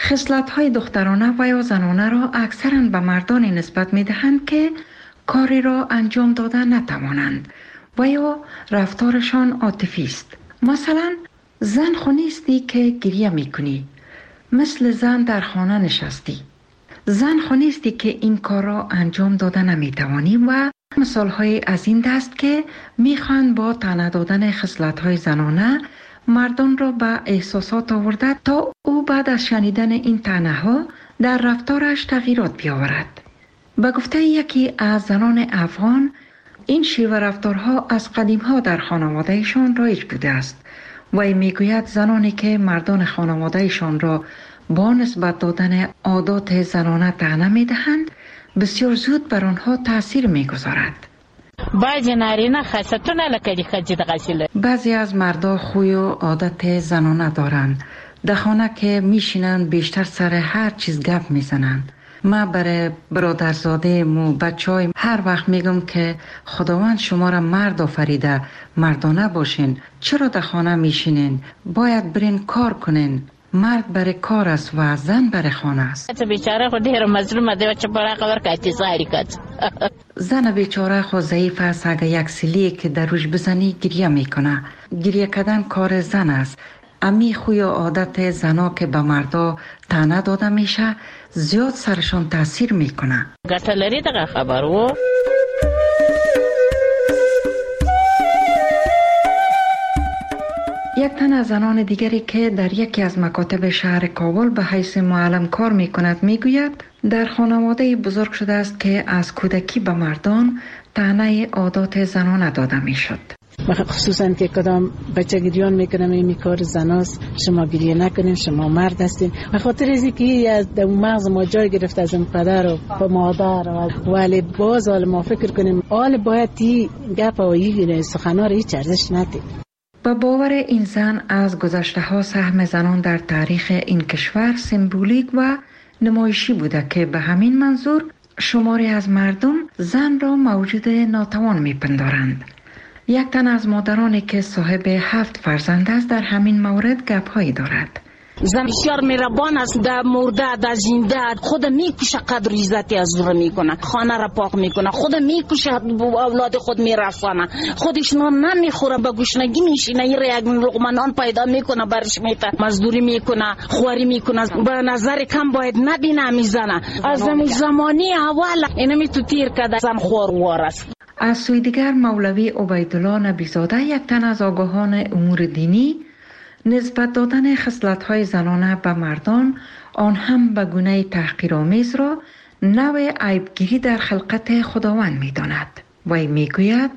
خصلت‌های دخترانه و یا زنانه را اکثراً به مردانی نسبت می‌دهند که کاری را انجام داده نتوانند و یا رفتارشان عاطفی است. مثلا زن خو نیستی که گریه میکنی، مثل زن در خانه نشستی. زن خو نیستی که این کار را انجام داده نمیتوانی و مثال‌های از این دست که میخوان با طعنه دادن خصلت‌های زنانه مردان را به احساسات آورده تا او بعد از شنیدن این طعنه‌ها در رفتارش تغییرات بیاورد. به گفته یکی از زنان افغان، این شیوه رفتارها از قدیم‌ها در خانوادهشان رایج بوده است و میگوید زنانی که مردان خانوادهشان را با نسبت دادن عادات زنانه طعنه میدهند بسیار زود بر آنها تأثیر میگذارد. بعضی از مردا خوی و عادت زنانه دارند. در خانه که میشینند بیشتر سر هر چیز گپ میزنند. ما برای برادرزاده و بچهای هر وقت میگم که خداوند شما را مرد آفریده، مردانه باشین. چرا در خانه میشینین؟ باید برین کار کنین. مرد برای کار است و زن برای خانه است. بیچاره خود هر مظلوم ده چه برای خبر کاتی ساری کات. زن بیچاره خود ضعیف است. اگه یک سیلی که در روش بزنی گریه میکنه. گریه کردن کار زن است. امی خوی و عادت زنا که به مردا طعنه داده میشه زیاد سرشان تاثیر میکنه. گتلری دغه خبرو. یک تن از زنان دیگری که در یکی از مکاتب شهر کابل به حیث معلم کار میکند میگوید در خانواده بزرگ شده است که از کودکی به مردان طعنه عادات زنانه داده میشد. خصوصا که کدام بچه گریان میکنم این کار زناست، شما گریه نکنین، شما مرد هستین. به خاطر از اینکه از مغز ما جای گرفت از پدر و مادر، ولی باز حال ما فکر کنیم حال باید تی گپ و این سخنان هیچ ارزش ندید. با باور این زن از گذشته ها سهم زنان در تاریخ این کشور سمبولیک و نمایشی بوده که به همین منظور شماری از مردم زن را موجود ناتوان میپندارند. یک تن از مادرانی که صاحب 7 فرزند است در همین مورد گپ‌هایی دارد. زن بسیار مهربان است، در مرده در زنده خود میکشه، قدر عزتی از او میکنه، خانه را پاک میکنه، خود میکشه، اولاد خود میرسانه، خودش نان نمیخوره، به گشنگی میشینه، این را یک لقمه نان پیدا میکنه برش میته، مزدوری میکنه، خواری میکنه، به نظر کم باید نبینه میزنه. از زمانی اول اینمی تو تیر کده زن خوار است. از سوی دیگر مولوی عبیدالله نبیزاده یک تن از آگاهان امور دینی نسبت دادن خصلت‌های زنانه به مردان، آن هم به گونه تحقیرآمیز را نوع عیبگیری در خلقت خداوند می‌داند. وی میگوید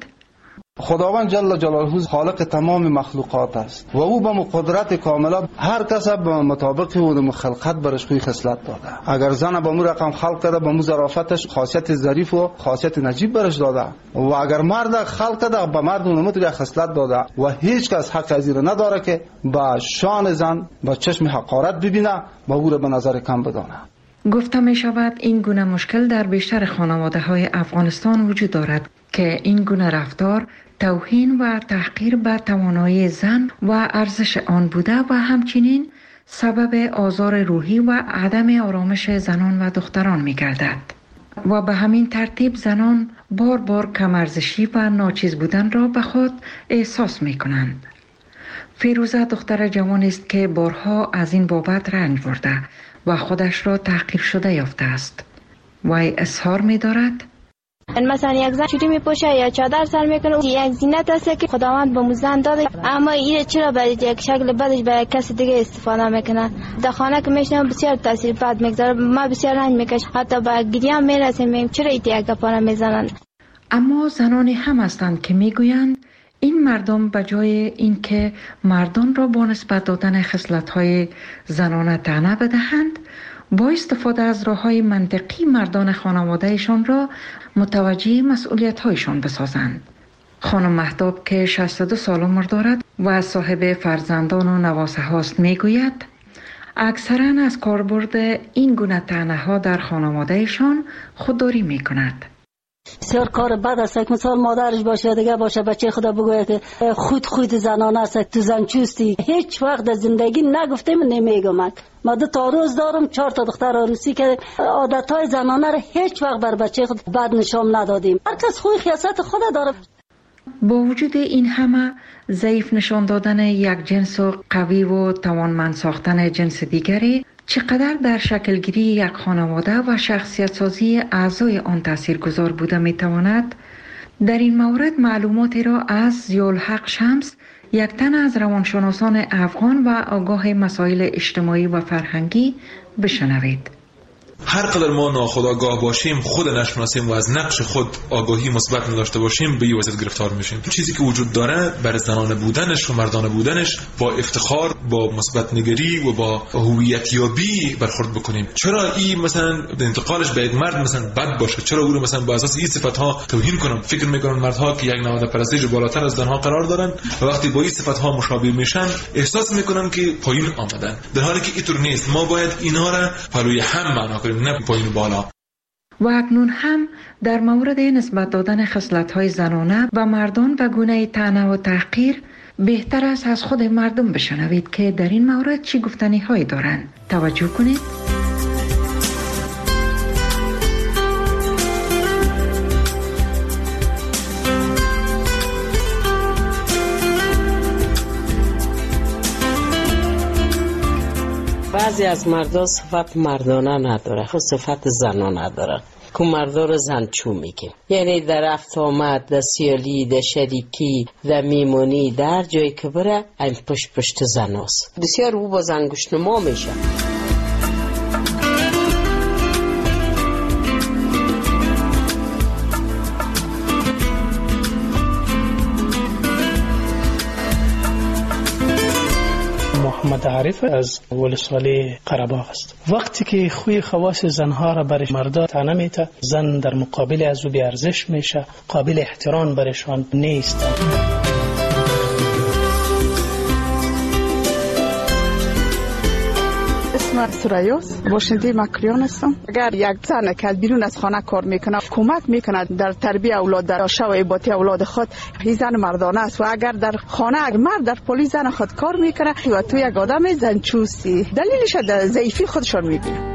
خداوند جل جلاله خالق تمام مخلوقات است و او به قدرت کامله هر کس به مطابق او خلقت برش خوی خصلت داده. اگر زن به مو رقم خلق کرده به مو ظرافتش خاصیت ظریف و خاصیت نجیب برش داده و اگر مرد خلق کرده به مرد اونم تو خصلت داده و هیچ کس حق از این نداره که با شان زن با چشم حقارت ببینه و او را به نظر کم بدانه. گفته می شود این گونه مشکل در بیشتر خانواده های افغانستان وجود دارد که این گونه رفتار توهین و تحقیر به توانایی زن و ارزش آن بوده و همچنین سبب آزار روحی و عدم آرامش زنان و دختران می گردد و به همین ترتیب زنان بار بار کم ارزشی و ناچیز بودن را به خود احساس می کنند. فیروزه دختر جوان است که بارها از این بابت رنج برده و خودش را تحقیر شده یافته است. وی اظهار می دارد مثلا یک زن چوری میپوشه یا چادر سر میکنه، یک زینت است که خداوند به زن داده، اما این چرا به یک شکل بدش به کسی دیگه استفاده میکنه. در خانه که میشنم بسیار تاثیر بد میگذاره، ما بسیار رنج میکش، حتی به گریه میرسیم چرا این یک گپا میزنن. اما زنانی هم هستند که میگویند این مردم به جای اینکه مردان را با نسبت دادن خصلت‌های زنانه طعنه بدهند، با استفاده از راه‌های منطقی مردان خانوادهشان را متوجه مسئولیت‌هایشان بسازند. خانم مهتاب که 62 سال عمر دارد و صاحب فرزندان و نواسه هاست میگوید اکثراً از کاربرد این گونه طعنه‌ها در خانوادهشان خودداری میکند. بسیار کار بد است. مثال مادرش باشه دیگه باشه بچه خدا بگوید که خود زنانه است، تو زن چوستی. هیچ وقت در زندگی نگفتم نمیگم. ما 2 تا روز دارم 4 تا دختر عروسی که عادتهای زنانه را هیچ وقت بر بچه خود بد نشان ندادیم. هر کس خوی خیاست خود داره. با وجود این همه ضعیف نشان دادن یک جنس و قوی و توانمند ساختن جنس دیگری چقدر در شکلگیری یک خانواده و شخصیت سازی اعضای آن تاثیرگذار بوده میتواند، در این مورد معلوماتی را از ضیاءالحق شمس، یک تن از روانشناسان افغان و آگاه مسائل اجتماعی و فرهنگی بشنوید. هر قدر ما ناخودآگاه باشیم، خود نشناسیم و از نقش خود آگاهی مثبت نداشته باشیم، به این وضعیت گرفتار میشیم. چیزی که وجود داره بر زنانه بودنش و مردانه بودنش با افتخار، با مثبت نگری و با هویت یابی برخورد بکنیم. چرا این مثلا انتقالش به یک مرد مثلا بد باشه؟ چرا او رو مثلا با اساس این صفات‌ها توهین کنم؟ فکر میکنن مردها که یک نماد پرستش بالاتر از زنها قرار دارن و وقتی با این صفات‌ها مشابه میشن احساس میکنن که پایین آمدن، در حالی که اینطور نیست. ما باید اینا را پلوی هم معنا کنیم، نه پایین بالا. و اکنون هم در مورد نسبت دادن خصلت‌های زنانه و مردان و گونه طعنه و تحقیر بهتر است از خود مردم بشنوید که در این مورد چی گفتنی هایی دارند. توجه کنید. بعضی از مردا صفت مردانه نداره، خود صفت زنانه داره که مردا رو زنچو میگه. یعنی در رفت آمد، در سیالی، در شریکی، در میمونی، در جایی که بره این پشت زناست. بسیار او با زنگوش نما میشه. محمد عارف از ولسوالی قره‌باغ است. وقتی که خوی خواص زنها را برای مردا طعنه میته، زن در مقابل از او بی ارزش میشه، قابل احترام برشان نیست. اسم سرایوس، باشنده مکریان هستم. اگر یک زن که بیرون از خانه کار میکنه کمک میکنه در تربیت اولاد، در شو ایباتی اولاد خود، این زن مردانه است. و اگر در خانه مرد در پلیس زن خود کار میکنه و تو یک آدم زنچوسی، دلیلش در ضعیفی خودشان میبینه.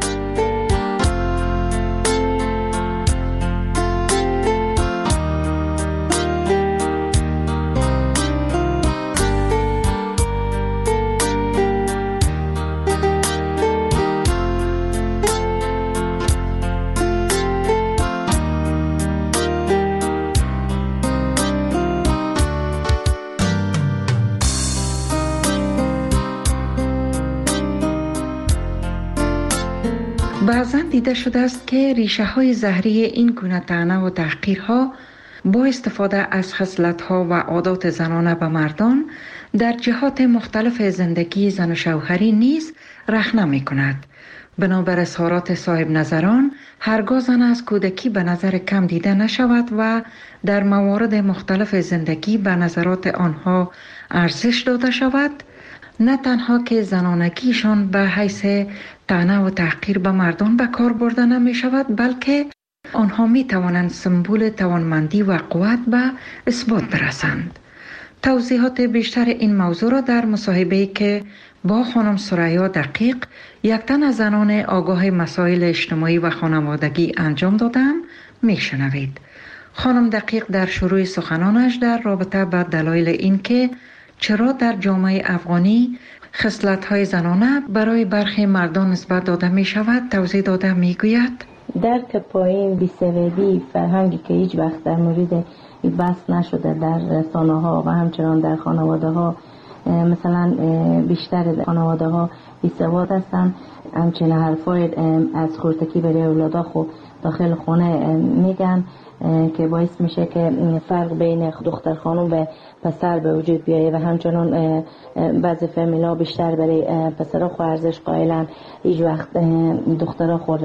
بعضاً دیده شده است که ریشه های زهری این گونه طعنه و تحقیرها با استفاده از خصلت‌ها و عادات زنانه به مردان در جهات مختلف زندگی زن و شوهری نیز رخنه می‌کند. بنابر اظهارات صاحب نظران، هرگاه زن از کودکی به نظر کم دیده نشود و در موارد مختلف زندگی به نظرات آنها ارزش داده شود، نه تنها که زنانگیشان به حیث طعنه و تحقیر به مردان به کار برده نمی شود، بلکه آنها می توانند سمبول توانمندی و قوت به اثبات برسند. توضیحات بیشتر این موضوع را در مصاحبه‌ای که با خانم سریا دقیق، یک تن از زنان آگاه مسائل اجتماعی و خانوادگی انجام دادم می شنوید. خانم دقیق در شروع سخنانش در رابطه با دلایل این که چرا در جامعه افغانی خصلت‌های زنانه برای برخی مردان نسبت داده می شود توضیح داده می گوید. درک پایین بی‌سوادی فرهنگی که هیچ وقت در مورد بحث نشده در رسانه ها و همچنان در خانواده ها، مثلا بیشتر خانواده ها بی‌سواد هستند. همچنین حرفای از خورتکی برای اولادا خب داخل خانه میگن که باعث میشه که فرق بین دختر خانم و پسر به وجود بیایه و همچنان بعضی فامیلا بیشتر برای پسرها خو ارزش قائلن، هیچ وقت دخترها خود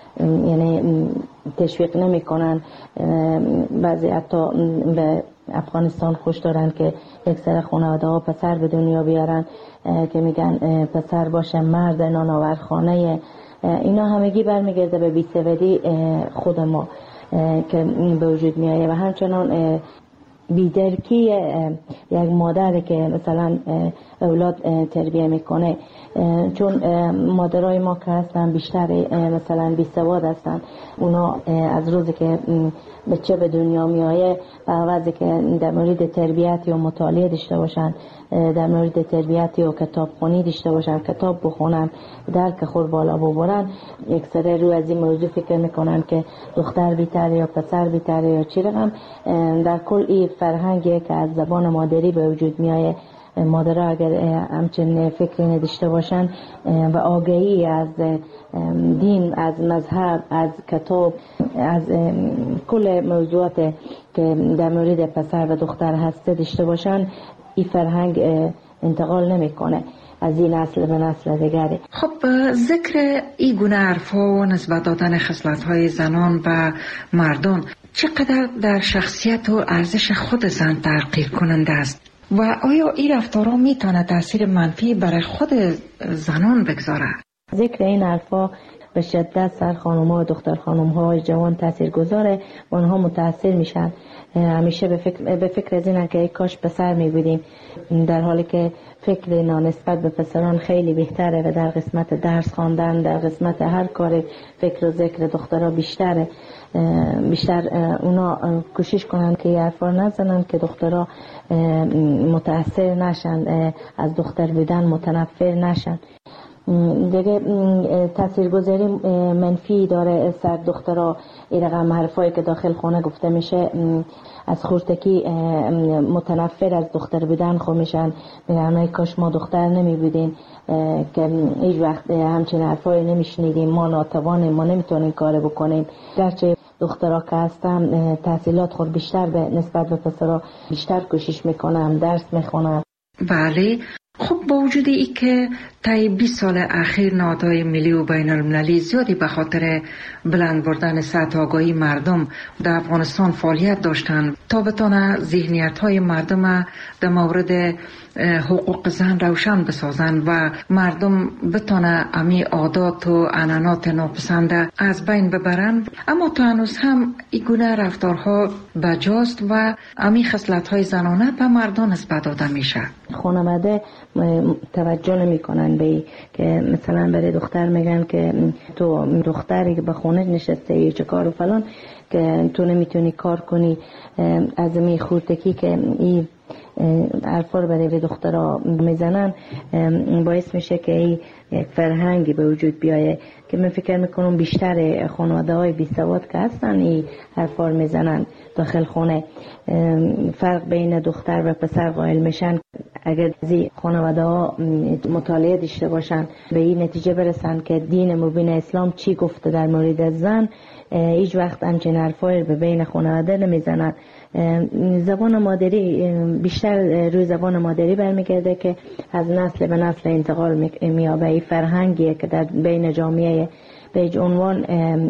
یعنی تشویق نمی کنن. بعضی حتی به افغانستان خوش دارن که اکثر خانواده ها پسر به دنیا بیارن که میگن پسر باشه مرد نانآور خانه. اینا همگی برمیگرده به بی‌سوادی خود ما. که به وجود می آید و همچنان بیدرکی یک مادر که مثلا اولاد تربیه میکنه، چون مادرای ما که هستن بیشتر مثلا بیسواد هستن، اونا از روزی که بچه به دنیا میایه عوضی که در مورد تربیت یا مطالعه داشته باشن، در مورد تربیت یا کتاب خونی داشته باشن، کتاب بخونن، درک خود بالا ببرن، اکثر رو از این موضوع فکر میکنن که دختر بیتره یا پسر بیتره یا چی رقم. در کل این فرهنگی که از زبان مادری به وجود میایه، مادرها اگر همچنین فکری نداشته باشن و آگاهی از دین، از مذهب، از کتاب، از کل موضوعات که در مورد پسر و دختر هسته داشته باشن، این فرهنگ انتقال نمیکنه از این نسل به نسل دیگری. خب ذکر این گونه حرفا و نسبت دادن خصلت‌های زنان و مردان چقدر در شخصیت و ارزش خود زن تغییر کننده است و آیا این رفتارها میتونه تاثیر منفی برای خود زنان بگذاره؟ ذکر این حرفا به شدت سر خانم‌ها و دختر خانم‌های جوان تاثیر گذاره و آنها متاثر میشن. همیشه به فکر از اینه که کاش پسر میبودیم، در حالی که فکر نسبت به پسران خیلی بهتره و در قسمت درس خواندن، در قسمت هر کار فکر و ذکر دخترها بیشتر اونا کوشش کنن که یه حرفا نزنن که دخترها متاثر نشن، از دختر بودن متنفر نشن. دیگه تاثیرگذاری منفی داره سر دخترها این رقم حرفایی که داخل خانه گفته میشه، از خورتکی متنفر از دختر بودن خو میشن، میگن کاش ما دختر نمی بودیم که هیچ وقت همچین حرفایی نمیشنیدیم، ما ناتوانیم، ما نمیتونیم کار بکنیم. گرچه دخترها که هستن تحصیلات خود بیشتر به نسبت به پسرها بیشتر کوشش میکنن، درس میخونن. بله. خب با وجود ای که طی 20 سال اخیر نهادهای ملی و بین المللی زیادی به خاطر بلند بردن سطح آگاهی مردم در افغانستان فعالیت داشتند تا بتانه ذهنیت های مردم در مورد حقوق زن روشن بسازند و مردم بتانه امی عادات و عنعنات ناپسنده از بین ببرند، اما تا هنوز هم این گونه رفتارها بجاست و امی خصلت‌های زنانه به مردان نسبت داده میشه. خانواده توجه نمی کنن به که مثلا برای دختر میگن که تو دختری که به خونه نشسته چه کار و فلان که تو نمیتونی کار کنی، از می خورتکی که این حرفا رو برای دخترها میزنن باعث میشه که این یک فرهنگی به وجود بیایه که من فکر میکنم بیشتر خانواده های بیسواد که هستن این حرفا رو میزنن داخل خونه. فرق بین دختر و پسر قائل میشن. اگر زی خانواده ها مطالعه داشته باشن به این نتیجه برسن که دین مبین اسلام چی گفته در مورد زن، هیچ وقت همچین حرفایی به بین خانواده نمیزنن. زبان مادری بیشتر روی زبان مادری برمیگرده که از نسل به نسل انتقال مییابه. این فرهنگیه که در بین جامعه به عنوان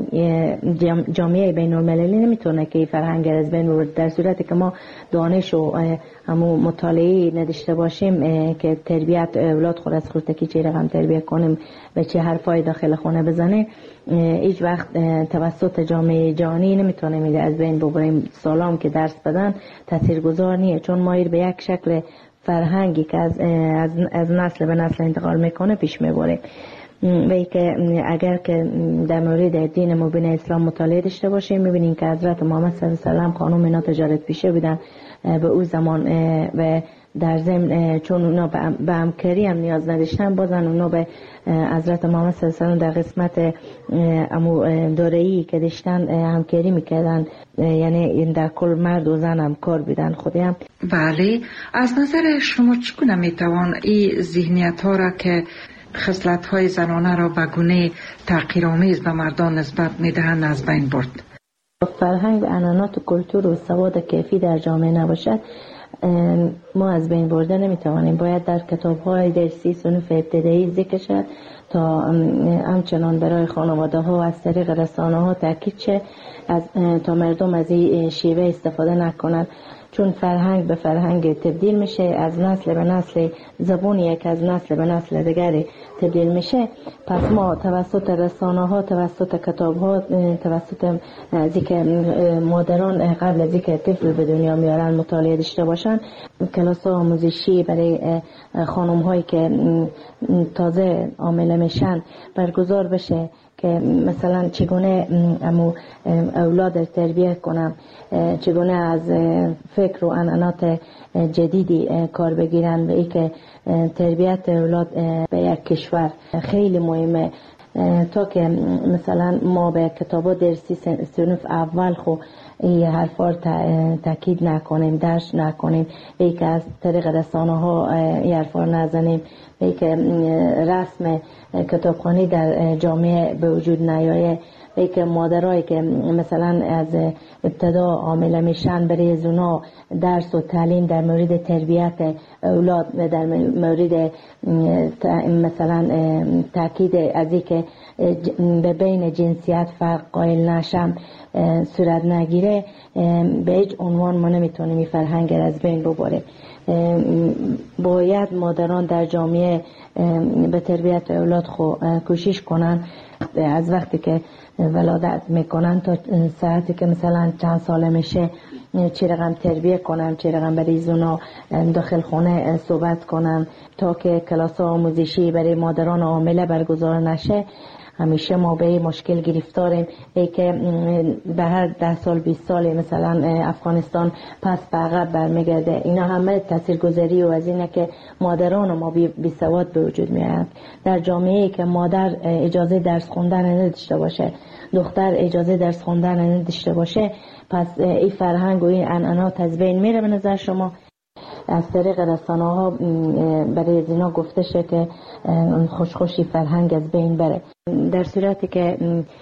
جامعه بین المللی نمیتونه که این فرهنگ از بین ببره، در صورتی که ما دانش و همو مطالعه نداشته باشیم که تربیت اولاد خود از خورتکی چه رقم تربیت کنیم و چه حرفای داخل خونه بزنه، هیچ وقت توسط جامعه جهانی نمیتونه میده از بین ببریم. سالام که درس بدن تاثیرگذار نیه، چون ما به یک شکل فرهنگی که از نسل به نسل انتقال میکنه پیش میبریم. و ای که اگر که در مورد دین مبین اسلام مطالعه داشته باشیم میبینیم که حضرت محمد صلی الله علیه و سلم خانم اینا تجارت پیشه بودن به او زمان و در ضمن چون اونا به همکاری هم نیاز نداشتن، بازن اونا به حضرت محمد صلی الله علیه و سلم در قسمت دارایی که داشتن همکاری میکردن، یعنی در کل مرد و زن هم کار بودن خودی هم. بله، از نظر شما چگونه میتوان این ذهنیت ها را که خصلت‌های زنانه را به گونه تحقیرآمیز به مردان نسبت می‌دهند از بین برد؟ فرهنگ و عنعنات و کلتور و سواد کیفی در جامعه نباشد ما از بین برده نمیتوانیم. باید در کتاب‌های درسی صنف ابتدایی ذکر شد تا همچنان برای خانواده‌ها از طریق رسانه‌ها تاکید شه تا مردم از این شیوه استفاده نکنند. چون فرهنگ به فرهنگ تبدیل میشه، از نسل به نسل زبان یک از نسل به نسل دیگری تبدیل میشه. پس ما توسط رسانه ها، توسط کتاب ها، توسط ذکر مادران قبل از اینکه طفل به دنیا میارن مطالعه داشته باشن، کلاس آموزشی برای خانم هایی که تازه حامله میشن برگزار بشه که مثلا چگونه اولاد تربیت کنم، چگونه از فکر و عنعنات جدیدی کار بگیرن و ای که تربیت اولاد به یک کشور خیلی مهمه. تا که مثلا ما به کتابا درسی صنف اول خو این حرفا تاکید نکنیم، درس نکنیم، ای که از طریق رسانه ها این حرفا نزنیم، ای که رسم کتابخوانی در جامعه به وجود نیایه، ای که مادرایی که مثلا از ابتدا حامله میشن برای زونا درس و تعلیم در مورد تربیت اولاد و در مورد مثلا تاکید از این که به بین جنسیت فرق قائل نشم صورت نگیره، به هیچ عنوان ما نمیتونیم این فرهنگ از بین ببریم. باید مادران در جامعه به تربیت اولاد کوشش کنن، از وقتی که ولادت میکنن تا ساعتی که مثلا چند ساله میشه چه رقم تربیه کنن، چه رقم برای زونا داخل خونه صحبت کنن تا که کلاس آموزشی برای مادران حامله برگزار نشه. همیشه ما به این مشکل گرفتاریم، ای که به هر 10 سال 20 سال مثلا افغانستان پس به عقب برمیگرده. اینا همه تاثیرگذاری و از اینه که مادران ما بی سواد به وجود میاد. در جامعه‌ای که مادر اجازه درس خوندن نداشته باشه، دختر اجازه درس خوندن نداشته باشه، پس این فرهنگ و این عنعنات از بین میره. به نظر شما از طریق رسانه ها برای زینا گفته شه که خوشی فرهنگ از بین بره، در صورتی که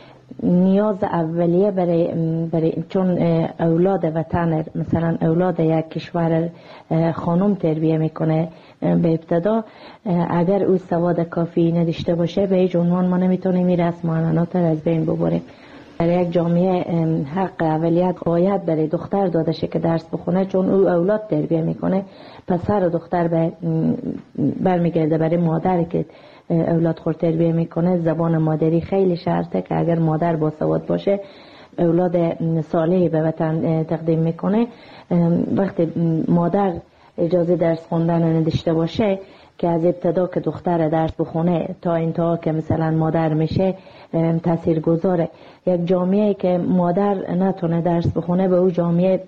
نیاز اولیه برای چون اولاد وطن، مثلا اولاد یک کشور خانم تربیه میکنه به ابتدا، اگر او سواد کافی نداشته باشه به هیچ عنوان ما نمیتونیم این رسم و عنعنات از بین ببریم. در یک جامعه حق اولیت باید برای دختر داده شه که درس بخونه، چون او اولاد تربیه میکنه. پسر و دختر برمیگرده برای مادر که اولاد خود تربیه میکنه. زبان مادری خیلی شرطه که اگر مادر با سواد باشه اولاد صالحی به وطن تقدیم میکنه. وقتی مادر اجازه درس خوندن نداشته باشه که از ابتدا که دختر درس بخونه تا انتها که مثلا مادر میشه تأثیر گذاره. یک جامعه که مادر نتونه درس بخونه، به او جامعه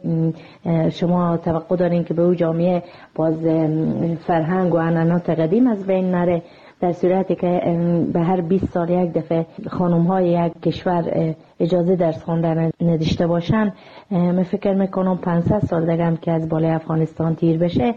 شما توقع دارین که به او جامعه باز فرهنگ و عنعنات قدیم از بین نره. در صورتی که به هر 20 سال یک دفعه خانم های یک کشور اجازه درس خوندن نداشته باشن، من فکر میکنم 500 سال دیگه هم که از بالای افغانستان تیر بشه،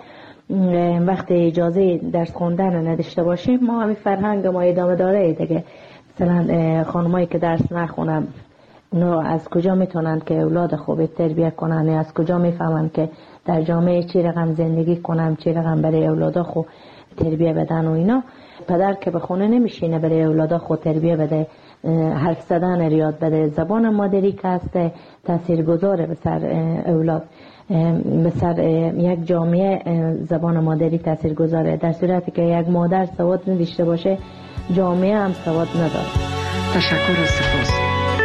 وقتی اجازه درس خوندن نداشته باشیم ما همین فرهنگ ما ادامه داره دیگه. مثلا خانمایی که درس نخونن اونا از کجا میتونن که اولاد خوب تربیه کنن؟ از کجا میفهمن که در جامعه چی رقم زندگی کنن، چی رقم برای اولادا خوب تربیه بدن؟ و اینا پدر که به خونه نمیشینه برای اولادا خود تربیه بده، حرف زدن ریاد بده، زبان مادری که هست تاثیرگذاره به سر اولاد، به سر یک جامعه زبان مادری تاثیرگذاره. در صورتی که یک مادر سواد نداشته باشه جامعه هم سواد نداره. تشکر و سپاس.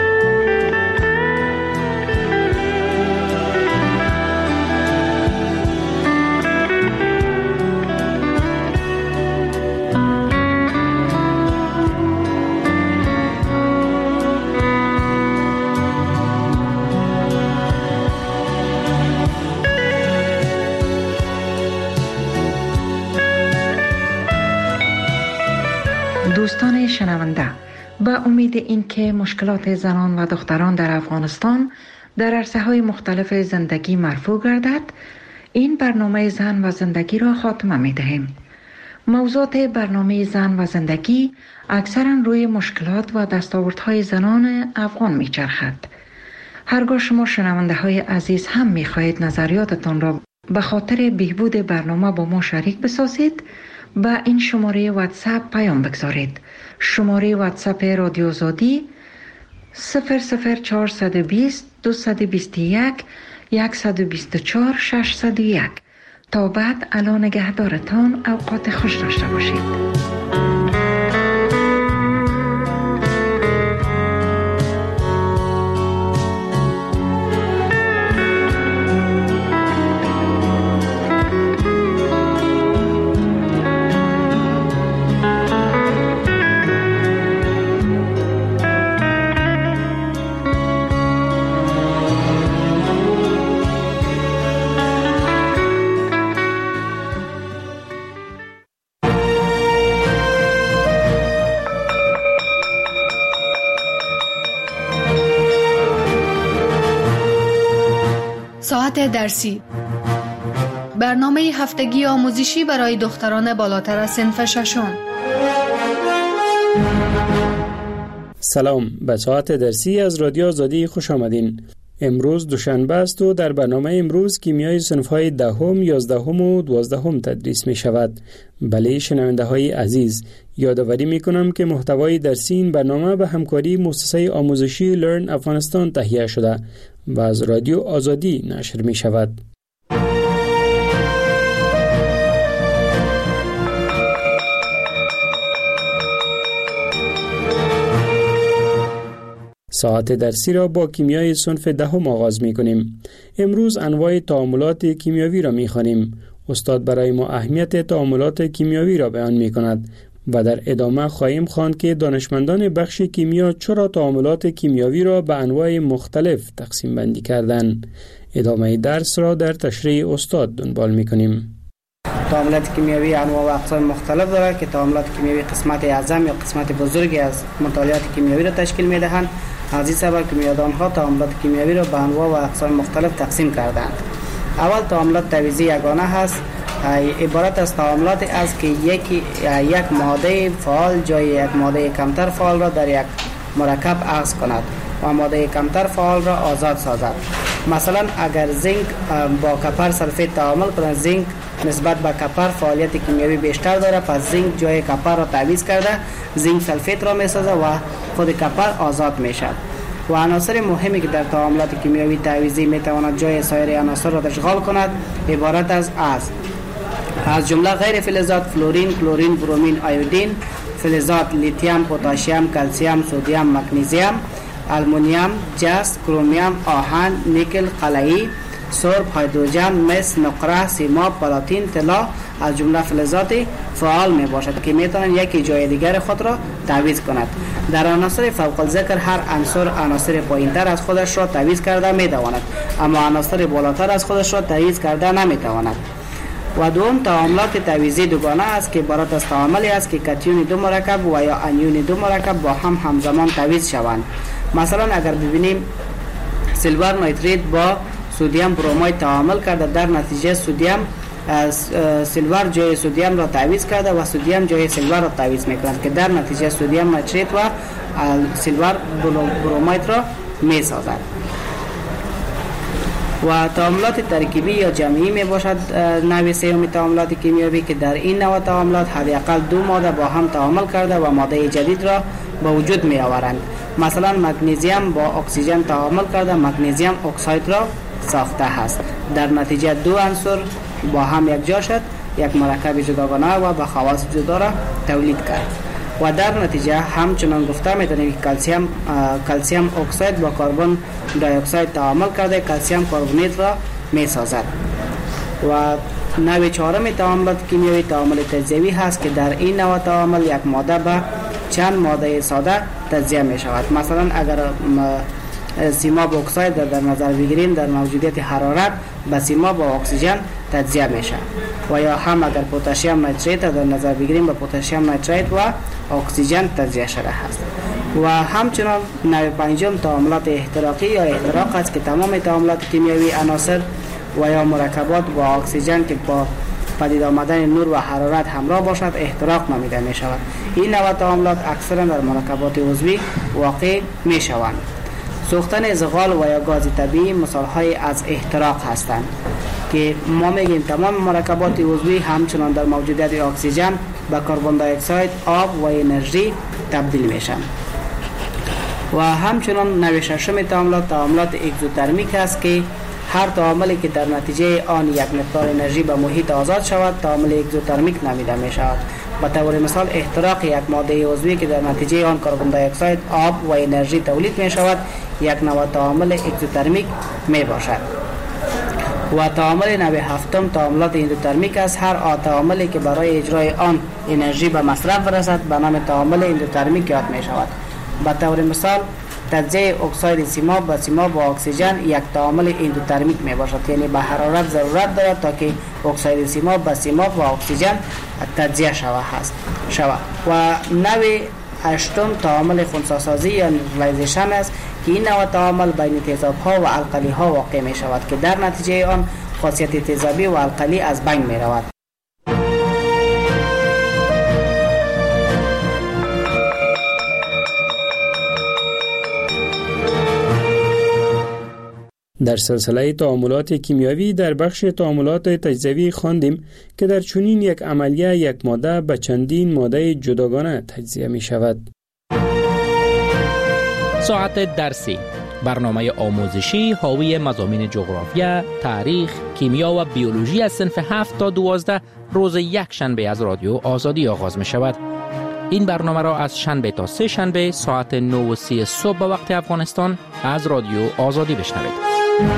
دوستان شنونده، به امید اینکه مشکلات زنان و دختران در افغانستان در عرصه‌های مختلف زندگی مرفوع گردد، این برنامه زن و زندگی را خاتمه می‌دهیم. موضوعات برنامه زن و زندگی اکثراً روی مشکلات و دستاوردهای زنان افغان می‌چرخد. هرگاه شما شنونده‌های عزیز هم می‌خواهید نظریاتتان را به خاطر بهبود برنامه با ما شریک بسازید، با این شماره واتساپ پیام بگذارید. شماره واتساپ رادیو آزادی 00420 221 124 601. تا بعد الا نگهدارتان، اوقات خوش داشته باشید. ساعت درسی، برنامه هفتگی آموزشی برای دختران بالاتر از صنف ششم. سلام، به ساعت درسی از رادیو آزادی خوش آمدین. امروز دوشنبه است و در برنامه امروز کیمیای صنف‌های دهم، 11 و 12 تدریس می شود. بله شنونده های عزیز، یادآوری می کنم که محتوای درسی این برنامه به همکاری مؤسسه آموزشی لرن افغانستان تهیه شده و از رادیو آزادی نشر می شود. ساعت درسی را با کیمیای صنف دهم آغاز می کنیم. امروز انواع تعاملات کیمیاوی را می خوانیم. استاد برای ما اهمیت تعاملات کیمیاوی را بیان می کند و در ادامه خواهیم خواند که دانشمندان بخش کیمیا چرا تعاملات کیمیاوی را به انواع مختلف تقسیم بندی کردند. ادامه درس را در تشریح استاد دنبال می کنیم. تعاملات کیمیاوی انواع و اقسام مختلف دارد که تعاملات کیمیاوی قسمت اعظم یا قسمت بزرگی از مطالعات کیمیاوی را تشکیل می دهند. از این سبب کیمیادانها تعاملات کیمیاوی را به انواع و اقسام مختلف تقسیم کردند. اول تعاملات تعویضی یگانه هست، عبارت از تعاملاتی است که یک ماده فعال جای یک ماده کمتر فعال را در یک مرکب اخذ کند و ماده کمتر فعال را آزاد سازد. مثلا اگر زینک با کپر سلفیت تعامل کند، زینک نسبت به کپر فعالیت کیمیاوی بیشتر دارد، پس زینک جای کپر را تعویض کرده زینک سلفیت را می سازد و خود کپر آزاد می شود. و عناصر مهمی که در تعاملات کیمیاوی تعویضی می تواند جای سایر عناصر را اشغال کند عبارت از جمله غیر فلزات فلورین، کلورین، برومین، آیودین، فلزات لیتیوم، پتاسیم، کلسیم، سدیم، مگنیزیم، آلومینیوم، جست، کرومیوم، آهن، نیکل، قلعی، سرب، هیدروژن، مس، نقره، سیماب، پلاتین، طلا از جمله فلزات فعال می باشد که می توانند یکی جای دیگر خود را تعویض کند. در عناصر فوق الذکر هر عنصر پایینتر از خودش را تعویض کرده می تواند، اما عناصر بالاتر از خودش را تعویض کرده نمی تواند. و دوم تعاملات تعویضی دوگانه است که عبارت از تعاملی است که کاتیون دو مرکب و یا انیون دو مرکب با هم همزمان تعویض شوند. مثلا اگر ببینیم سیلور نیتریت با سدیم برومید تعامل کرده، در نتیجه سدیم سیلور جای سدیم را تعویض کرده و سدیم جای سیلور را تعویض می‌کند که در نتیجه سدیم نیتریت و سیلور برومید را می‌سازد. و تعاملات ترکیبی یا جمعی می باشد نوع سوم تعاملات کیمیاوی که در این نوع تعاملات حداقل دو ماده با هم تعامل کرده و ماده جدید را به وجود می آورند. مثلا مگنیزیم با اکسیژن تعامل کرده مگنیزیم اکساید را ساخته است. در نتیجه دو عنصر با هم یکجا شد، یک مرکب جداگانه و به خواص جدا را تولید کرد. و در نتیجه همچنان گفته می‌توانیم که کلسیم اکساید با کربن دی اکساید تعامل کرده کلسیم کربونیت را می‌سازد. و نوع چهارم تعاملات کیمیایی تعامل تجزیوی هست که در این نوع تعامل یک ماده به چند ماده ساده تجزیه می‌شود. مثلا اگر سیماب اکساید در نظر بگیریم در موجودیت حرارت به سیماب با اکسیژن تجزیه میشه. و یا هم اگر پتاسیم نیتریت در نظر بگیریم به پتاسیم نیتریت و اکسیژن تجزیه شده است. و همچنان نوع پنجم تعاملات احتراقی یا احتراق است که تمام تعاملات کیمیایی عناصر و یا مرکبات با اکسیژن که با پدید آمدن نور و حرارت همراه باشد احتراق نامیده می شود. این نوع تعاملات اکثرا در مرکبات عضوی واقع می شوند. سوختن زغال و یا گاز طبیعی مثال‌های از احتراق هستند که ما میگیم تمام مرکبات عضوی همچنان در موجودیت اکسیژن به کربن دی اکساید، آب و انرژی تبدیل میشن. و همچنان نوع ششم تعاملات اگزوترمیک است که هر تعاملی که در نتیجه آن یک مقدار انرژی به محیط آزاد شود تعامل اگزوترمیک نامیده می شود. به طور مثال احتراق یک ماده عضوی که در نتیجه آن کربن دی اکساید، آب و انرژی تولید می شود یک نوع تعامل اگزوترمیک می باشد. و تعامل نوع هفتم تعاملات اندوترمیک است. هر تعاملی که برای اجرای آن انرژی به مصرف رسد به نام تعامل اندوترمیک یاد می شود. به طور مثال تجزیه اکساید سیماب به سیماب و اکسیژن یک تعامل اندوترمیک می باشد، یعنی به حرارت ضرورت دارد تا که اکساید سیماب به سیماب و اکسیژن تجزیه شود. و نوع هشتم تعامل خنثی‌سازی یا نیوترالایزیشن است که این نوع تعامل بین تیزاب‌ها و القلی‌ها واقع می شود که در نتیجه آن خاصیت تیزابی و القلی از بین می رود. در سلسله تعاملات کیمیاوی در بخش تعاملات تجزیوی خواندیم که در چنین یک عملیه یک ماده به چندین ماده جداگانه تجزیه می شود. ساعت درسی، برنامه آموزشی حاوی مضامین جغرافیا، تاریخ، کیمیا و بیولوژی از صنف 7 تا 12 روز یک شنبه از رادیو آزادی آغاز می شود. این برنامه را از شنبه تا سه شنبه ساعت 9:30 صبح به وقت افغانستان از رادیو آزادی بشنوید.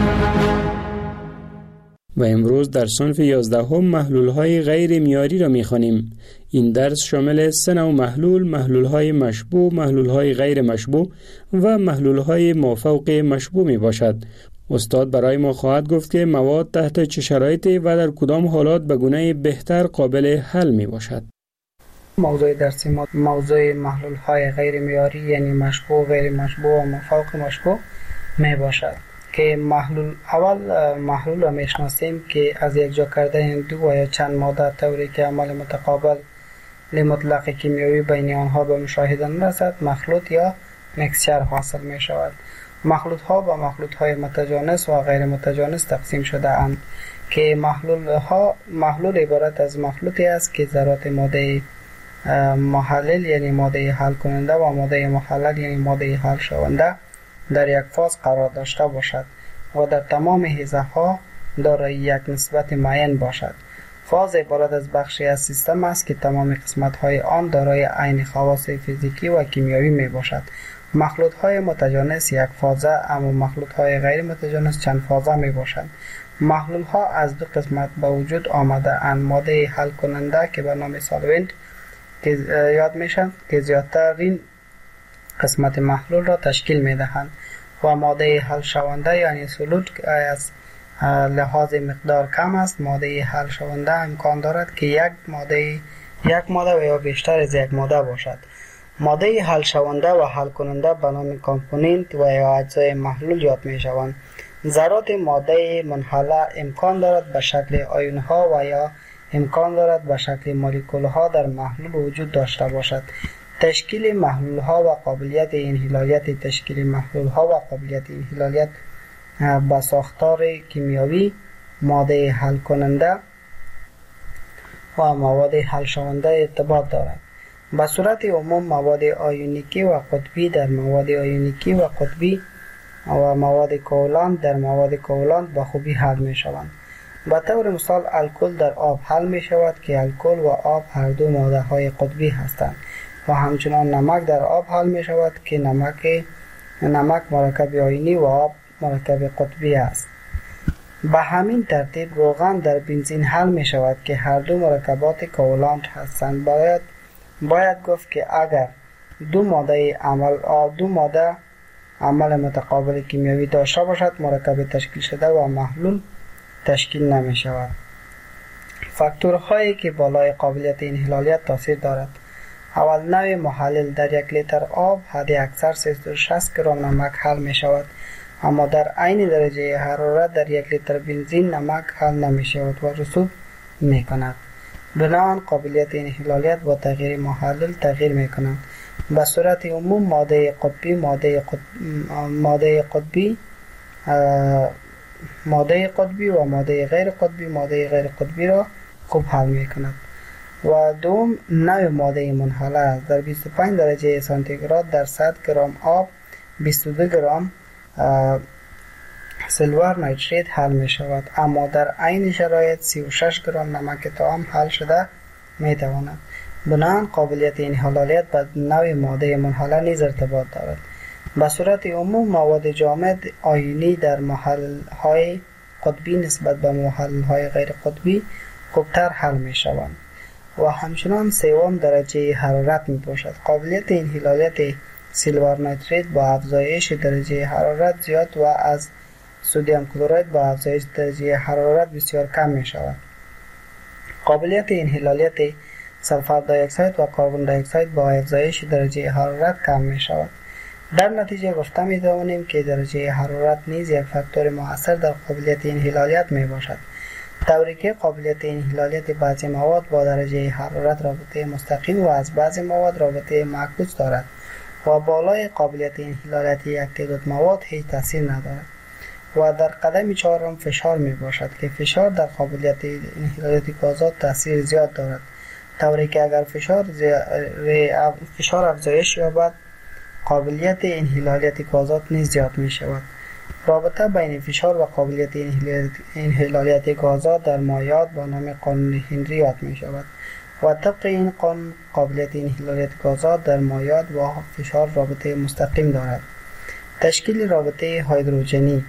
و امروز در صنف 11 محلول‌های غیر معیاری را می‌خوانیم. این درس شامل 3 نوع محلول‌های مشبوع، محلول‌های غیر مشبوع و محلول‌های مافوق مشبوع میباشد. استاد برای ما خواهد گفت که مواد تحت چه شرایطی و در کدام حالات به گونه بهتر قابل حل میباشد. موضوع درسی ما موضوع محلول‌های غیر معیاری یعنی مشبوع، غیر مشبوع و مافوق مشبوع میباشد. که محلول را میشناسیم که از یک جا کردن دو و یا چند ماده طوری که عمل متقابل لمطلق کیمیایی بین آنها به مشاهده نرسد مخلوط یا مکسچر حاصل می شود. مخلوط ها به مخلوط های متجانس و غیر متجانس تقسیم شده اند که محلول عبارت از مخلوطی است که ذرات ماده محلل یعنی ماده حل کننده و ماده محلل یعنی ماده حل شونده در یک فاز قرار داشته باشد و در تمام حیزه ها دارای یک نسبت معین باشد. فاز عبارت از بخشی از سیستم است که تمام قسمت های آن دارای عین خواص فیزیکی و کیمیایی می باشد. مخلوط های متجانس یک فازه اما مخلوط های غیر متجانس چند فازه می باشند. محلول ها از دو قسمت به وجود آمده اند: ماده حل کننده که به نام سالونت که یاد میشن که زیادترین قسمت محلول را تشکیل میدهند و ماده حل شونده یعنی سولوت که از لحاظ مقدار کم است. ماده حل شونده امکان دارد که یک ماده و یا بیشتر از یک ماده باشد. ماده حل شونده و حل کننده به نام کامپوننت و یا اجزای محلول یاد می شوند. ذرات ماده منحله امکان دارد به شکل آیون ها و یا امکان دارد به شکل مولکول ها در محلول وجود داشته باشد. تشکیل محلول ها و قابلیت انحلالیت تشکیل محلول ها و قابلیت انحلالیت با ساختار کیمیایی ماده حل کننده و مواد حل شونده ارتباط دارد. به صورت عموم مواد آیونیکی و قطبی در مواد آیونیکی و قطبی و مواد کوالنت در مواد کوالنت به خوبی حل می شوند. به طور مثال الکل در آب حل می شود که الکل و آب هر دو ماده های قطبی هستند و همچنان نمک در آب حل می شود که نمک مرکب آیونی و آب مرکب قطبی است. به همین ترتیب روغن در بنزین حل می شود که هر دو مرکبات کوالنت هستند. باید گفت که اگر دو ماده عمل متقابل کیمیایی داشته باشد مرکب تشکیل شده و محلول تشکیل نمی شود. فاکتورهایی که بالای قابلیت انحلالیت تاثیر دارد: اول، نوع محلل در 1 لیتر آب حد اکثر 360 گرم نمک حل می شود، اما در عین درجه حرارت در 1 لیتر بنزین نمک حل نمی شود و رسوب می کند. بنابراین قابلیت انحلالیت با تغییر محلل تغییر می کند. به صورت عموم ماده قطبی و ماده غیر قطبی را خوب حل می کند. و دوم، نوع ماده منحله است. در 25 درجه سانتیگراد در 100 گرم آب 22 گرم سیلور نیتریت حل می شود، اما در عین شرایط 36 گرم نمک طعام حل شده می تواند. بنابراین قابلیت انحلالیت به نوع ماده منحله نیز ارتباط دارد. به صورت عموم مواد جامد آیونی در محل‌های قطبی نسبت به محل‌های غیر قطبی خوبتر حل می شوند و همچنان سوم درجه حرارت می باشد. قابلیت انحلالیت سیلور نیتریت با افزایش درجه حرارت زیاد و از سدیم کلراید با افزایش درجه حرارت بسیار کم می شود. قابلیت انحلالیت سلفر دی اکساید و کربن دی اکساید با افزایش درجه حرارت کم می شود. در نتیجه گفته می توانیم که درجه حرارت نیز یک فاکتور مؤثر در قابلیت انحلالیت می باشد، طوری که قابلیت انحلالیت بعضی مواد با درجه حرارت رابطه مستقیم و از بعضی مواد رابطه معکوس دارد و بالای قابلیت انحلالیت یک تعداد مواد هیچ تاثیر ندارد. و در قدم چهارم فشار می باشد که فشار در قابلیت انحلالیت گازات تاثیر زیاد دارد، طوری که اگر فشار افزایش یابد قابلیت انحلالیت گازات نیز زیاد می شود. رابطه بین فشار و قابلیت انحلالیت گازات در مایعات با نام قانون هنری یاد می شود و طبق این قانون قابلیت انحلالیت گازات در مایعات با فشار رابطه مستقیم دارد. تشکیل رابطه هیدروژنی: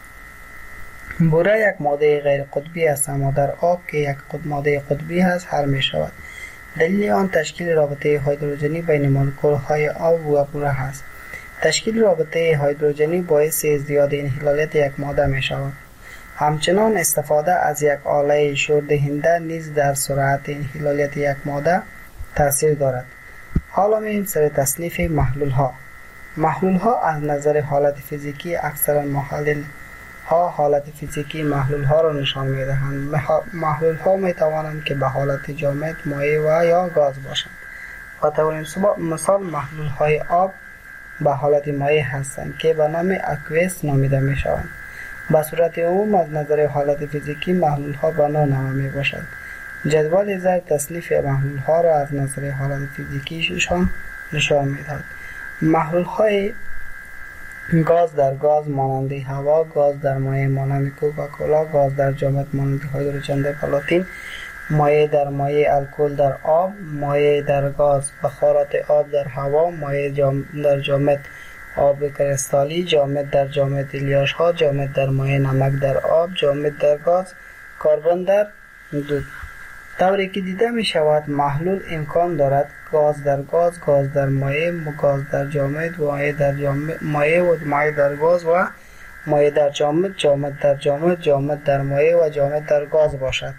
بوره یک ماده غیر قطبی است، اما در آب که یک ماده قطبی است حل می شود. دلیل آن تشکیل رابطه هیدروژنی بین مولکول‌های آب و بوره است. تشکیل رابطه هیدروژنی باعث ازدیاد انحلالیت یک ماده می شود. همچنان استفاده از یک آله شوردهنده نیز در سرعت انحلالیت یک ماده تاثیر دارد. حالا می‌ریم سر تصنیف محلول‌ها. محلول‌ها از نظر حالت فیزیکی اکثرا حالت فیزیکی محلول‌ها را نشان می‌دهند. محلول‌ها می‌توانند که به حالت جامد، مایع و یا گاز باشند. به طور مثال محلول‌های آب به حالت مایع هستند که به نام اکویس نامیده می‌شوند. به صورت عموم از نظر حالت فیزیکی محلول‌ها به نوع میباشد. جدول زیر تصنیف محلول‌ها را از نظر حالت فیزیکیشان نشان می‌دهد. محلول‌های گاز در گاز مانند هوا، گاز در مایع مانند کوکاکولا، گاز در جامد مانند هیدروژن در پلاتین، مایع در مایع الکل در آب، مایع در گاز بخارات آب در هوا، مایع در جامد آب کریستالی، جامد در جامد الیاش ها، جامد در مایع نمک در آب، جامد در گاز، کربن در دود. طوری که دیده می شود محلول امکان دارد گاز در گاز، گاز در مایع، گاز در جامد، مایع در جامد، مایع و مایع در گاز و مایع در جامد، جامد در جامد، جامد در مایع و جامد در گاز باشد.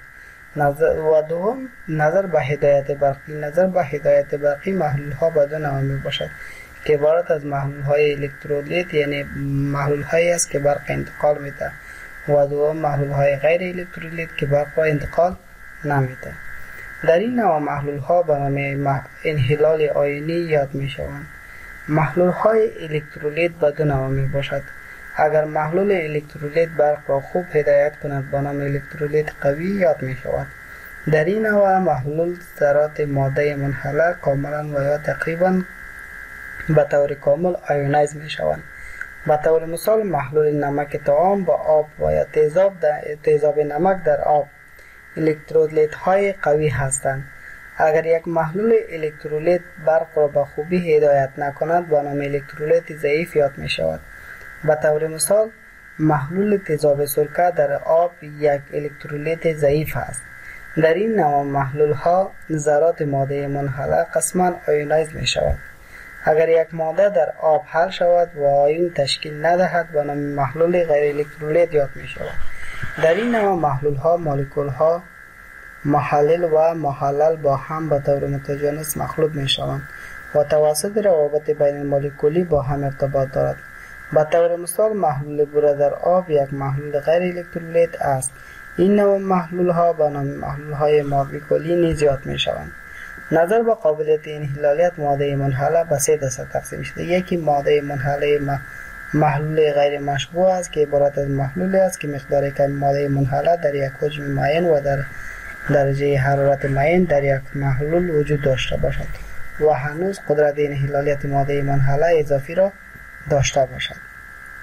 نظر به هدایت برقی. نظر به هدایت برقی محلول ها به دو نوع می باشد که عبارت از محلول های الکترولیت یعنی محلول هایی است که برق انتقال میده و دوم محلول های غیر الکترولیت که برق را انتقال نمیده. در این نوع محلول ها به نام انحلال آیونی یاد می شوند. محلول های الکترولیت به دو نوع می باشد. اگر محلول الکترولیت برق را خوب هدایت کند به نام الکترولیت قوی یاد می شود. در این نوع محلول ذرات ماده منحله کاملا و یا تقریبا به طور کامل آیونایز می شوند. به طور مثال محلول نمک طعام با آب و یا تیزاب نمک در آب الکترولیت های قوی هستند. اگر یک محلول الکترولیت برق را به خوبی هدایت نکند به نام الکترولیت ضعیف یاد می شود. به طور مثال محلول تیزاب سرکه در آب یک الکترولیت ضعیف است. در این نوع محلول ها ذرات ماده منحله قسما آیونایز می شود. اگر یک ماده در آب حل شود و آیون تشکیل ندهد به نام محلول غیر الکترولیت یاد می شود. در این نوع محلول ها مولکول ها محلل و محلل با هم به طور متجانس مخلوط می شوند و توسط روابط بین مولکولی با هم ارتباط دارد. به طور مثال محلول بوره در آب یک محلول غیر الکترولیت است. این نوع محلول ها به نام محلول های مولکولی نیز یاد می شوند. نظر به قابلیت انحلالیت ماده منحله به سه دسته تقسیم شده. یکی ماده منحله محلول غیر مشبوع است که عبارت از محلولی است که مقدار کم ماده منحله در یک حجم معین و در درجه حرارت معین در یک محلول وجود داشته باشد و هنوز قدرت انحلالیت ماده منحله اضافی را داشته باشد.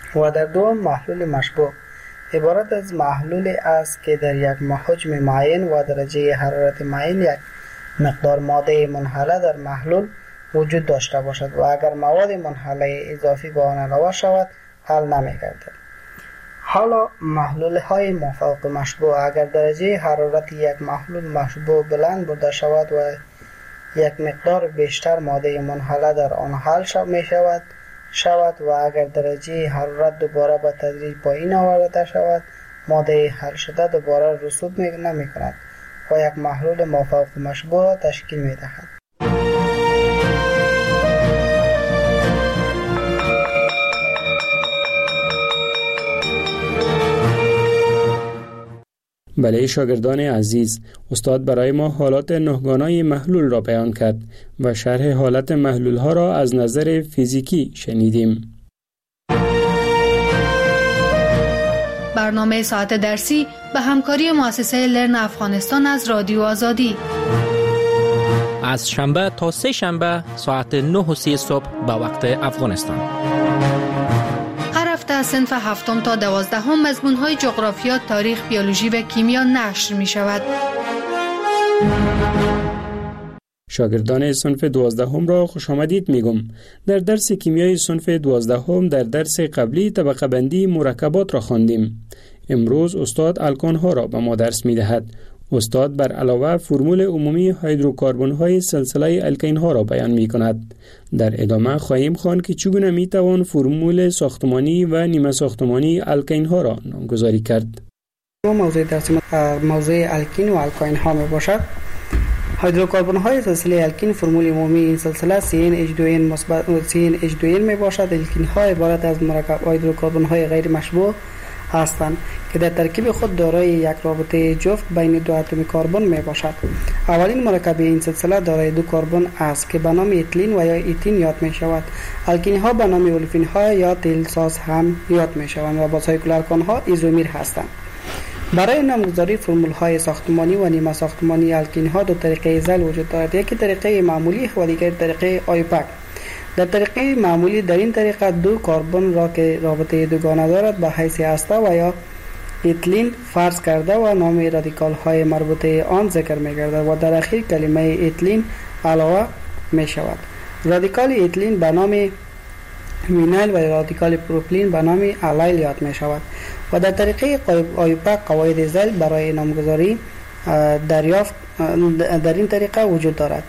و در دوم محلول مشبوع عبارت از محلولی است که در یک حجم معین و درجه حرارت معین یک مقدار ماده منحله در محلول وجود داشته باشد و اگر مواد منحله اضافی به آن علاوه شود حل نمی‌گردد. حالا محلول های مافوق مشبوع اگر درجه حرارت یک محلول مشبوع بلند برده شود و یک مقدار بیشتر ماده منحله در آن حل شود و اگر درجه حرارت دوباره به تدریج پایین آورده شود ماده حل شده دوباره رسوب نمی کند و یک محلول مافوق مشبوع تشکیل می دهد. بله شاگردان عزیز، استاد برای ما حالات نهگانای محلول را بیان کرد و شرح حالت محلول ها را از نظر فیزیکی شنیدیم. برنامه ساعت درسی به همکاری مؤسسه لرن افغانستان از رادیو آزادی از شنبه تا سه شنبه ساعت 9:30 صبح به وقت افغانستان. هر هفته از صنف 7 تا 12 مضمون‌های جغرافیا، تاریخ، بیولوژی و کیمیا نشر می‌شود. شاگردان صنف 12 را خوش آمدید میگم. در درس کیمیای صنف 12 در درس قبلی طبقه بندی مرکبات را خواندیم. امروز استاد الکان ها را به ما درس می‌دهد. استاد بر علاوه فرمول عمومی هیدروکاربن های سلسله الکین ها را بیان می کند. در ادامه خواهیم خواند که چگونه می توان فرمول ساختمانی و نیمه ساختمانی الکین ها را نامگذاری کرد. موضوع درس موضوع الکین و الکین ها می باشد. هیدروکاربن های سلسله الکین فرمول عمومی این سلسله CnH2n مثبت CnH2n می باشد. الکین ها عبارت از مرکب هیدروکاربن های غیر مشبوع هستند که در ترکیب خود دارای یک رابطه جفت بین دو اتم کربن می باشد. اولین مرکب این سلسله دارای دو کربن است که به نام اتیلین و یا ایتین یاد می شود. الکین ها به نام اولفین ها یا تیل ساز هم یاد می شوند و با سایکل الکان ها ایزومیر هستند. برای نامگذاری فرمول های ساختمانی و نیمه ساختمانی الکین ها دو طریقه زل وجود دارد. یکی طریقه معمولی و دیگر طریقه آیوپک. در طریقه معمولی در این طریقه دو کربن را که رابطه دوگانه دارد به حیث هسته و یا اتیلین فرض کرده و نام رادیکال های مربوطه آن ذکر می گردد و در اخیر کلمه اتیلین علاوه می شود. رادیکال اتیلین به نام وینایل و رادیکال پروپیلین به نام الیل یاد می شود و در طریقه آیوپک قواعد زل برای نامگذاری دریافت در این طریقه وجود دارد.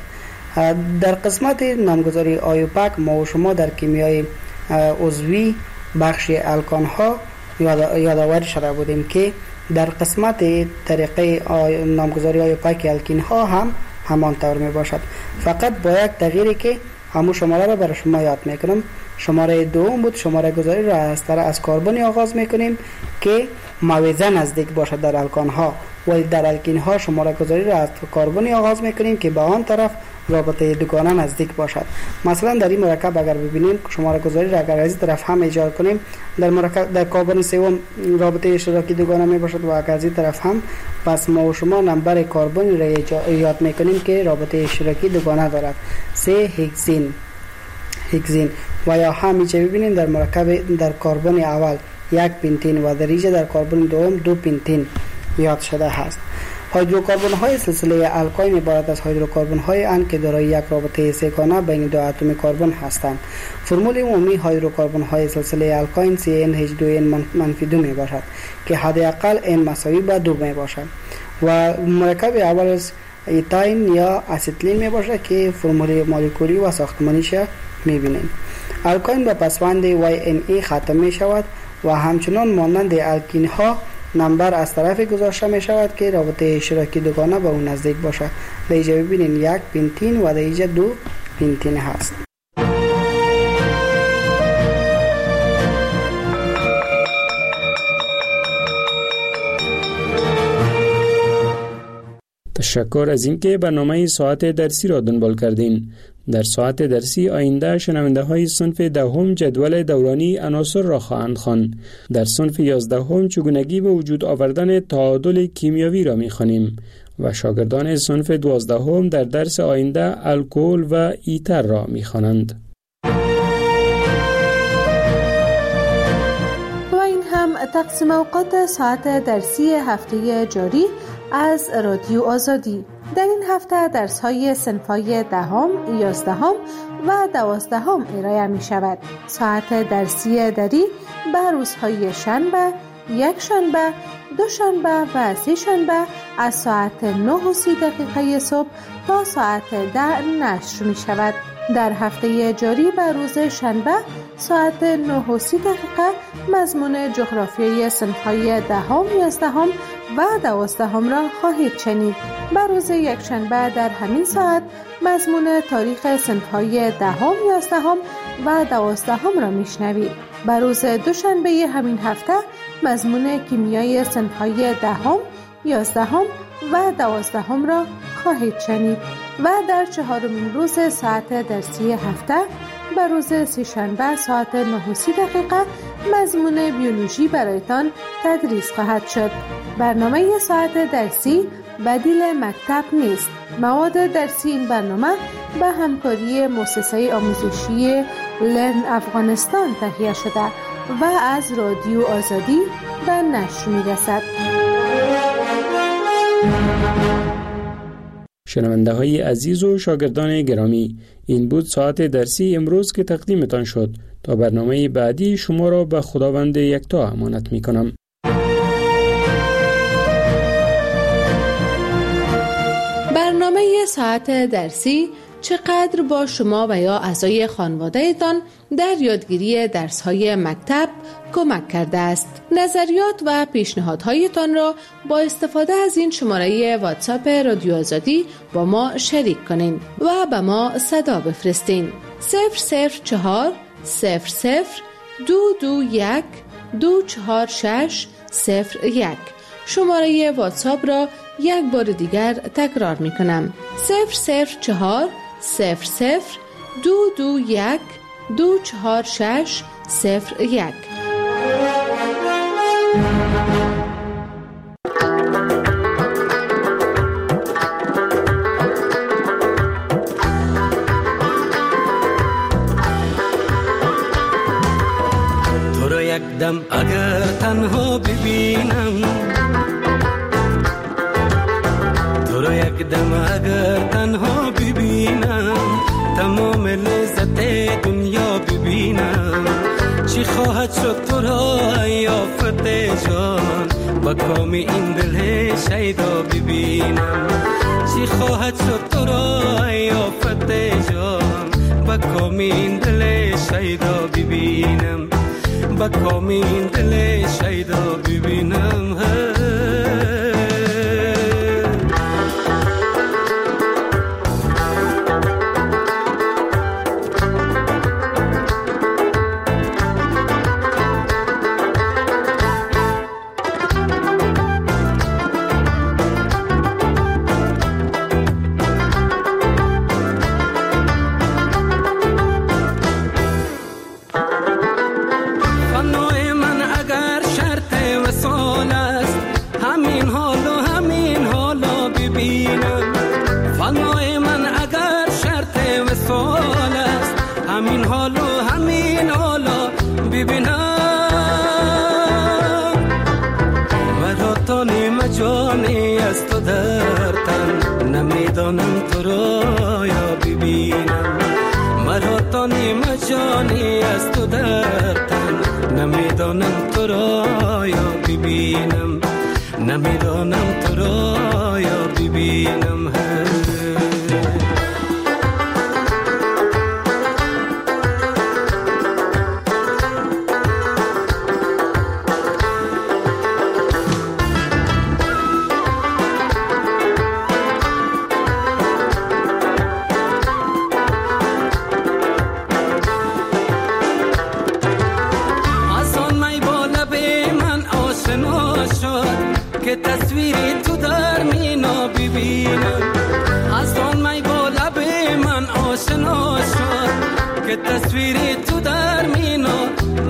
در قسمت نامگذاری آیوپک ما و شما در کیمیای عضوی بخش الکان ها یادآور شده بودیم که در قسمت طریقه نامگذاری آیوپک الکین ها هم همان طور می باشد، فقط با یک تغییری که همون شماره را برای شما یاد میکنم. شماره دوم بود. شماره گذاری را از کربن آغاز میکنیم که موازه نزدیک باشد در الکان ها و در الکین ها شماره گذاری را از کربن آغاز میکنیم که به آن طرف رابطه دوگانه نزدیک باشد. مثلا در این مرکب اگر ببینیم شماره گذاری را اگر از این طرف هم ایجاد کنیم در کربن سوم رابطه اشتراکی دوگانه می باشد و اگر از این طرف هم، پس ما و شما نمبر کربن را یاد میکنیم که رابطه اشتراکی دوگانه دارد. 3 هگزین و یا همیشه ببینیم در مرکب در کربن اول 1 پنتین و در اینجا در کربن دوم 2 پنتین یاد شده است. هیدروکاربن های سلسله الکین عبارت از هیدروکاربن های اند که دارای یک رابطه سه‌گانه بین دو اتم کربن هستند. فرمول عمومی هیدروکاربن های سلسله الکین CnH2n-2 می باشد که حداقل n مساوی به 2 می باشد و مرکب اول از ایتاین یا اسیتیلین می باشد که فرمول مولکولی و ساختمانیش می بینیم. الکین به پسوند YNE ختم می شود و همچنان مانند الکین ها نمبر از طرف گذاشته می شود که رابطه اشتراکی دوگانه به اون نزدیک باشد. در اینجا ببینید 1 پنتین و در اینجا 2 پنتین هست. تشکر از اینکه برنامه ساعت درسی را دنبال کردین. در ساعت درسی آینده شنونده های صنف 10 جدول دورانی عناصر را خواهند خواند. در صنف 11 چگونگی به وجود آوردن تعادل کیمیاوی را می‌خوانیم و شاگردان صنف 12 در درس آینده الکل و ایتر را می‌خوانند. تقسیم اوقات ساعت درسی هفته جاری از رادیو آزادی. در این هفته درس‌های صنف‌های 10ام، 11ام و 12ام ارائه می‌شود. ساعت درسی دری به روزهای شنبه، یک شنبه، دوشنبه و سه شنبه از ساعت 9:30 صبح تا ساعت 10 نشر می‌شود. در هفته جاری به روز شنبه ساعت 9:30 مضمون جغرافیای صنف‌های 10ام، 11ام و 12ام را خواهید شنید. به روز یکشنبه در همین ساعت مضمون تاریخ صنف‌های 10ام، 11ام و 12ام را میشنوید. به روز دوشنبه همین هفته مضمون کیمیای صنف‌های 10ام، 11ام و 12ام را خواهید شنید و در چهارمین روز ساعت درسی هفته به روز سه‌شنبه ساعت 9:30 مضمون بیولوژی برایتان تدریس خواهد شد. برنامه ساعت درسی بدیل مکتب نیست. مواد درسی این برنامه به همکاری مؤسسه آموزشی لرن افغانستان تهیه شده و از رادیو آزادی به نشر می‌رسد. شنونده های عزیز و شاگردان گرامی، این بود ساعت درسی امروز که تقدیمتان شد. تا برنامه بعدی شما را به خداوند یکتا امانت می کنم. برنامه ساعت درسی چقدر با شما و یا اعضای خانواده‌تان در یادگیری درس‌های مکتب کمک کرده است. نظریات و پیشنهادهایتان را با استفاده از این شماره واتساپ رادیو آزادی با ما شریک کنین و به ما صدا بفرستین. 004 00 221 246 01. شماره واتساپ را یک بار دیگر تکرار می کنم. 004 00 221 246 01. تو رو یک دم اگر تنها ببینم، تو رو یک دم اگر تنها ببینم، تمام لذت دنیا ببینم. چی خواهد شد تو را یافت جان، با کام این دل شیدا ببینم. چی خواهد شد تو را یافت جان، با کام این دل شیدا ببینم. با کام این دل شیدا ببینم. جانی از تو در تن، نمیدانم تو را یا ببینم. مرا تا نیم جانی از تو در تن، نمیدانم تو را یا ببینم. نمیدانم تو را یا ببینم. که تصویری تو در مینا ببینم. از آن می با لب من آشنا شد که تصویری تو در مینا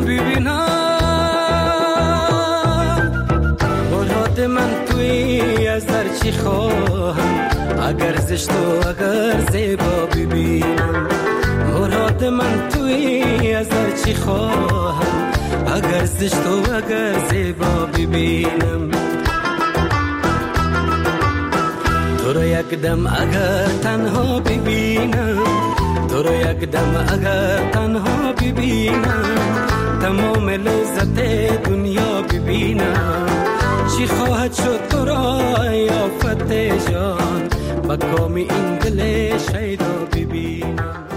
ببینم. مراد من توی از در چی خواهم، اگر زشت و اگر زیبا ببینم. مراد من توی از در چی خواهم، اگر زشت و اگر زیبا ببینم، تو رو یک دم اگر تنها ببینم، تو رو یک دم اگر تنها ببینم، تمام لذت دنیا ببینم. چی خواهد شد تو را یا فتح جان، با کام این دل شیدا ببینم.